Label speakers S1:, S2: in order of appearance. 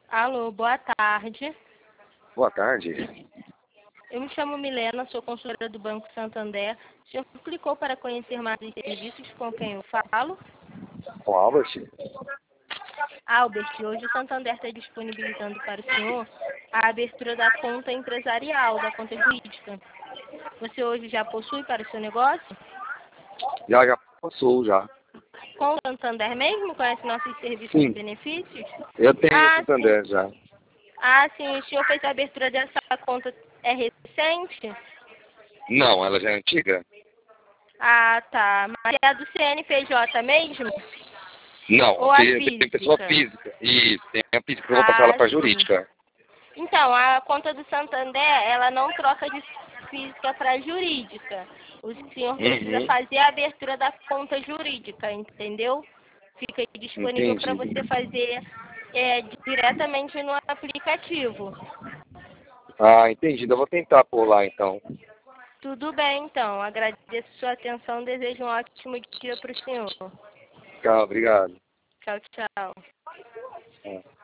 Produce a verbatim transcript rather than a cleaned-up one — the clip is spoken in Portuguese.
S1: Alô, boa tarde.
S2: Boa tarde.
S1: Eu me chamo Milena, sou consultora do Banco Santander. O senhor clicou para conhecer mais os serviços com quem eu falo?
S2: Com Albert?
S1: Albert, hoje o Santander está disponibilizando para o senhor a abertura da conta empresarial, da conta jurídica. Você hoje já possui para o seu negócio?
S2: Já, já passou, já.
S1: Com o Santander mesmo? Conhece nossos serviços
S2: Sim.
S1: e benefícios?
S2: Eu tenho
S1: Ah,
S2: Santander
S1: sim.
S2: já.
S1: Ah, sim. O senhor fez a abertura dessa conta, é recente?
S2: Não, ela já é antiga?
S1: Ah, tá. Mas é a do C N P J mesmo?
S2: Não,
S1: Ou a
S2: tem, tem pessoa
S1: física?
S2: física. Isso, tem a física que eu vou passar ela
S1: Ah,
S2: para
S1: sim.
S2: jurídica.
S1: Então, a conta do Santander, ela não troca de física para jurídica. O senhor precisa
S2: Uhum.
S1: fazer a abertura da conta jurídica, entendeu? Fica disponível para
S2: Entendi.
S1: você fazer é, diretamente no aplicativo.
S2: Ah, entendi. Eu vou tentar por lá então.
S1: Tudo bem, então. Agradeço sua atenção. Desejo um ótimo dia para o senhor.
S2: Tchau, obrigado.
S1: Tchau, tchau.
S2: É.